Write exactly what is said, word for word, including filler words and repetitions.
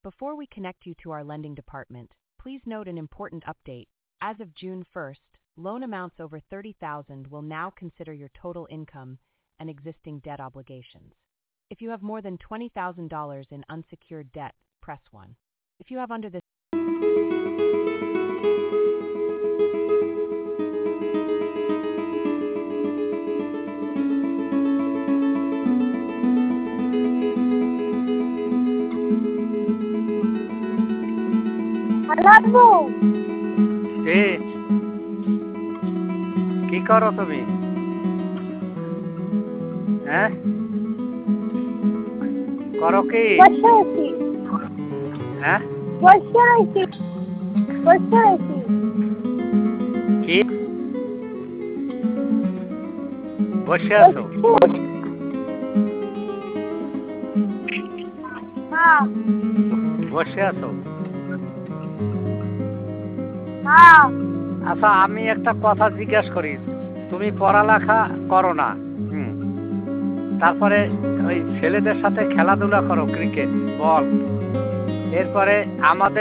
Before we connect you to our lending department, please note an important update. As of June first, loan amounts over thirty thousand dollars will now consider your total income and existing debt obligations. If you have more than twenty thousand dollars in unsecured debt, press one. If you have under this লাগবো কি কি করো তুমি? হ্যাঁ করো কি? বসে আছি হ্যাঁ বসে আছি বসে আছি কি বসে আছো? হ্যাঁ বসে আছো? হ্যাঁ আচ্ছা, আমি একটা কথা জিজ্ঞেস করি, তুমি পড়ালেখা করো না, হুম, তারপরে ওই ছেলেদের সাথে খেলাধুলা করো, ক্রিকেট বল, এরপরে আমাদের